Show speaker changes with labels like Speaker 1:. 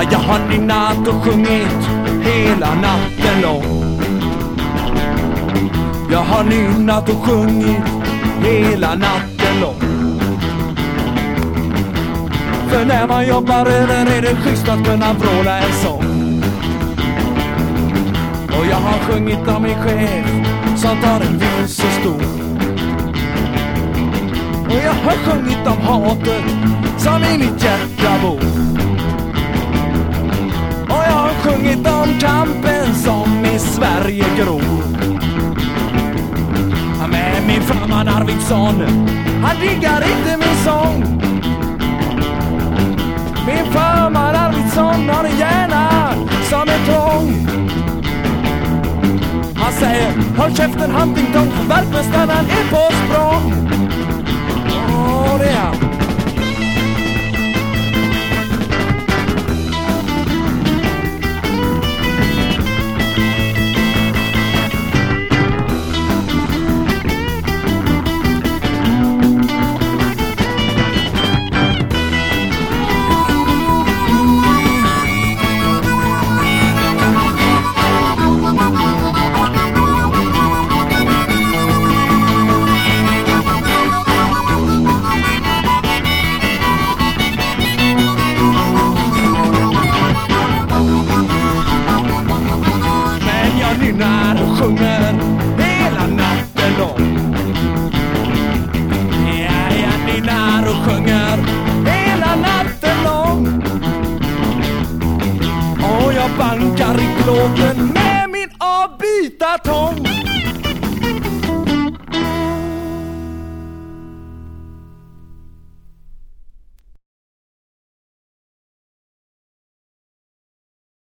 Speaker 1: jag har nynnat och sjungit hela natten lång. Jag har nynnat och sjungit hela natten lång. För när man jobbar över är det schysst att kunna vråla en sång. Och jag har sjungit om min chef som tar en vinst så stor. Och jag har sjungit om hatet som i mitt hjärta bor. Och jag har sjungit om kampen som i Sverige gror. Men min farman Arvidsson, han diggar inte min sång. Min farman Arvidsson har en hjärna som är trång. Han säger, håll käften Huntington, för världsmästaren är på språng. Åh, det är han.